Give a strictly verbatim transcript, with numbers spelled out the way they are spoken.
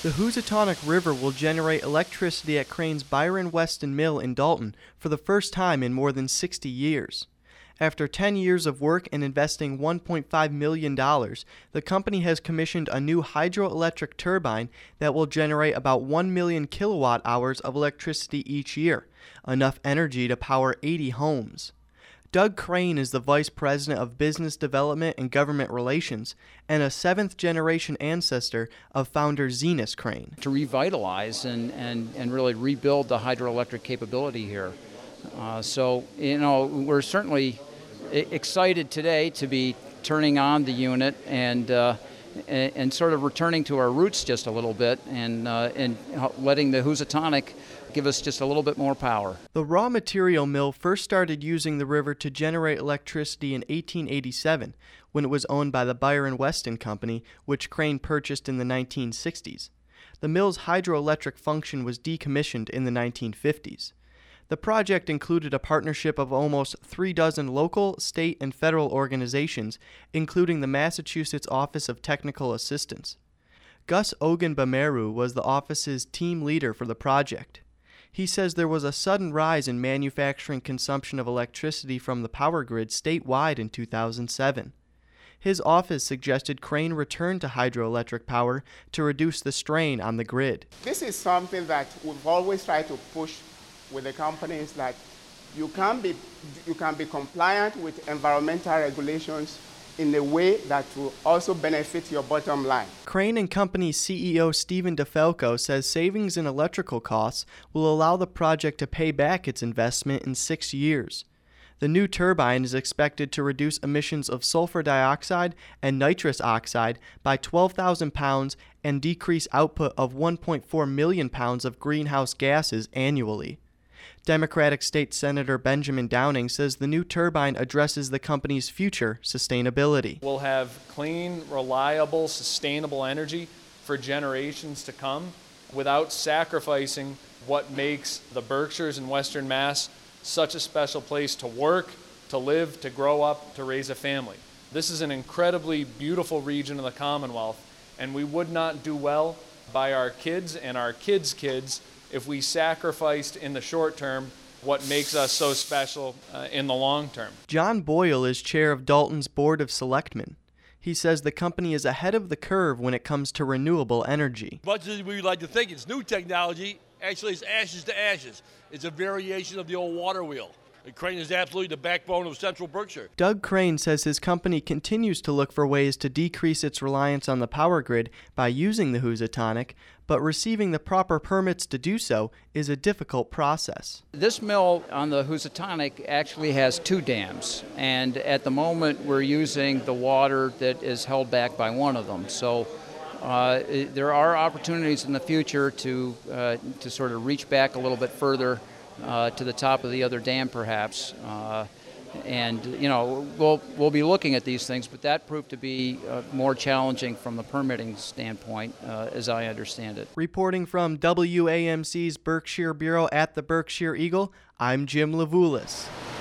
The Housatonic River will generate electricity at Crane's Byron Weston Mill in Dalton for the first time in more than sixty years. After ten years of work and investing one point five million dollars, the company has commissioned a new hydroelectric turbine that will generate about one million kilowatt hours of electricity each year, enough energy to power eighty homes. Doug Crane is the Vice President of Business Development and Government Relations and a seventh-generation ancestor of founder Zenas Crane. To revitalize and, and, and really rebuild the hydroelectric capability here. Uh, so, you know, we're certainly excited today to be turning on the unit and uh, and, and sort of returning to our roots just a little bit and uh, and letting the Housatonic give us just a little bit more power. The raw material mill first started using the river to generate electricity in eighteen eighty-seven, when it was owned by the Byron Weston Company, which Crane purchased in the nineteen sixties. The mill's hydroelectric function was decommissioned in the nineteen fifties. The project included a partnership of almost three dozen local, state, and federal organizations, including the Massachusetts Office of Technical Assistance. Gus Ogunbameru was the office's team leader for the project. He says there was a sudden rise in manufacturing consumption of electricity from the power grid statewide in two thousand seven. His office suggested Crane return to hydroelectric power to reduce the strain on the grid. This is something that we've always tried to push with the companies, that you can be you can be compliant with environmental regulations in a way that will also benefit your bottom line. Crane and Company C E O Stephen DeFalco says savings in electrical costs will allow the project to pay back its investment in six years. The new turbine is expected to reduce emissions of sulfur dioxide and nitrous oxide by twelve thousand pounds and decrease output of one point four million pounds of greenhouse gases annually. Democratic State Senator Benjamin Downing says the new turbine addresses the company's future sustainability. We'll have clean, reliable, sustainable energy for generations to come without sacrificing what makes the Berkshires and Western Mass such a special place to work, to live, to grow up, to raise a family. This is an incredibly beautiful region of the Commonwealth, and we would not do well by our kids and our kids' kids if we sacrificed in the short term what makes us so special uh, in the long term. John Boyle is chair of Dalton's Board of Selectmen. He says the company is ahead of the curve when it comes to renewable energy. Much as we like to think it's new technology, actually it's ashes to ashes. It's a variation of the old water wheel. And Crane is absolutely the backbone of Central Berkshire. Doug Crane says his company continues to look for ways to decrease its reliance on the power grid by using the Housatonic, but receiving the proper permits to do so is a difficult process. This mill on the Housatonic actually has two dams, and at the moment we're using the water that is held back by one of them. So uh, there are opportunities in the future to, uh, to sort of reach back a little bit further Uh, to the top of the other dam, perhaps, uh, and you know we'll we'll be looking at these things, but that proved to be uh, more challenging from the permitting standpoint, uh, as I understand it. Reporting from W A M C's Berkshire Bureau at the Berkshire Eagle, I'm Jim Levulis.